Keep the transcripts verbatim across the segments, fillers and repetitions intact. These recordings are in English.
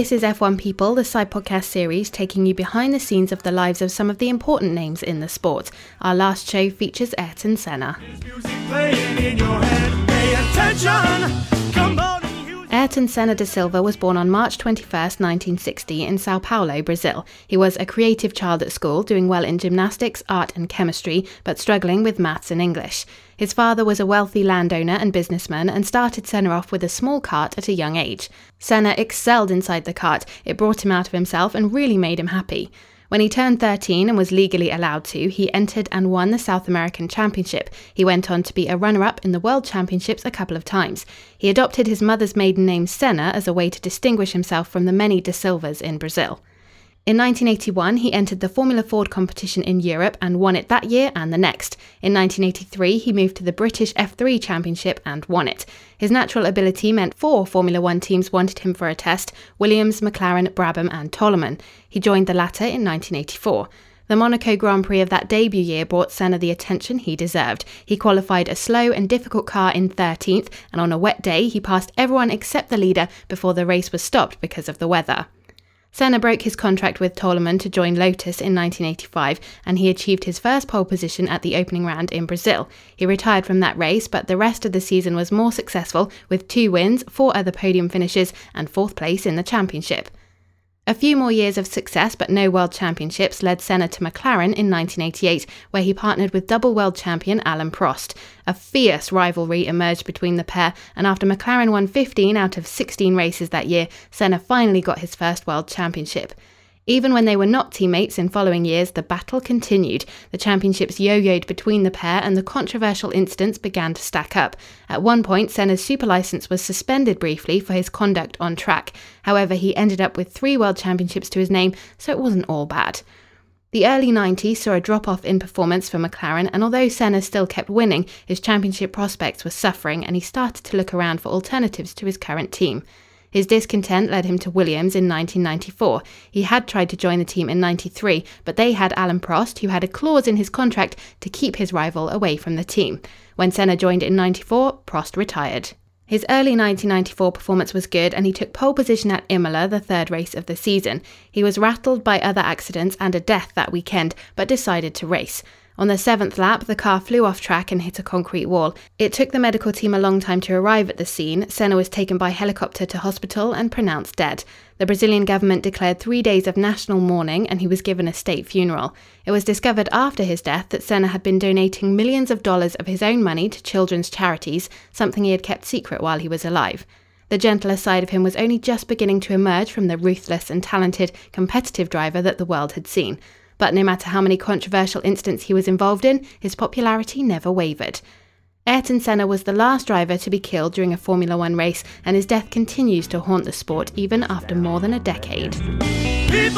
This is F one People, the side podcast series taking you behind the scenes of the lives of some of the important names in the sport. Our last show features Ayrton Senna. Ayrton Senna da Silva was born on March twenty-first, nineteen sixty in Sao Paulo, Brazil. He was a creative child at school, doing well in gymnastics, art and chemistry, but struggling with maths and English. His father was a wealthy landowner and businessman and started Senna off with a small cart at a young age. Senna excelled inside the cart. It brought him out of himself and really made him happy. When he turned thirteen and was legally allowed to, he entered and won the South American Championship. He went on to be a runner-up in the World Championships a couple of times. He adopted his mother's maiden name Senna as a way to distinguish himself from the many da Silvas in Brazil. In nineteen eighty-one, he entered the Formula Ford competition in Europe and won it that year and the next. In nineteen eighty-three, he moved to the British F three Championship and won it. His natural ability meant four Formula One teams wanted him for a test: Williams, McLaren, Brabham and Toleman. He joined the latter in nineteen eighty-four. The Monaco Grand Prix of that debut year brought Senna the attention he deserved. He qualified a slow and difficult car in thirteenth, and on a wet day, he passed everyone except the leader before the race was stopped because of the weather. Senna broke his contract with Toleman to join Lotus in nineteen eighty-five, and he achieved his first pole position at the opening round in Brazil. He retired from that race, but the rest of the season was more successful, with two wins, four other podium finishes, and fourth place in the championship. A few more years of success but no world championships led Senna to McLaren in nineteen eighty-eight, where he partnered with double world champion Alain Prost. A fierce rivalry emerged between the pair, and after McLaren won fifteen out of sixteen races that year, Senna finally got his first world championship. Even when they were not teammates in following years, the battle continued. The championships yo-yoed between the pair and the controversial incidents began to stack up. At one point, Senna's super license was suspended briefly for his conduct on track. However, he ended up with three world championships to his name, so it wasn't all bad. The early nineties saw a drop-off in performance for McLaren, and although Senna still kept winning, his championship prospects were suffering and he started to look around for alternatives to his current team. His discontent led him to Williams in nineteen ninety-four. He had tried to join the team in ninety-three, but they had Alain Prost, who had a clause in his contract to keep his rival away from the team. When Senna joined in ninety-four, Prost retired. His early nineteen ninety-four performance was good, and he took pole position at Imola, the third race of the season. He was rattled by other accidents and a death that weekend, but decided to race. On the seventh lap, the car flew off track and hit a concrete wall. It took the medical team a long time to arrive at the scene. Senna was taken by helicopter to hospital and pronounced dead. The Brazilian government declared three days of national mourning, and he was given a state funeral. It was discovered after his death that Senna had been donating millions of dollars of his own money to children's charities, something he had kept secret while he was alive. The gentler side of him was only just beginning to emerge from the ruthless and talented, competitive driver that the world had seen. But no matter how many controversial incidents he was involved in, his popularity never wavered. Ayrton Senna was the last driver to be killed during a Formula One race, and his death continues to haunt the sport even after more than a decade. People,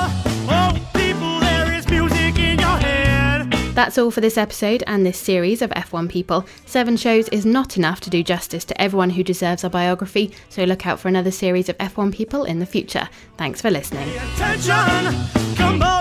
oh people, there is music in your head. That's all for this episode and this series of F one People. Seven shows is not enough to do justice to everyone who deserves a biography, so look out for another series of F one People in the future. Thanks for listening. Attention, come on.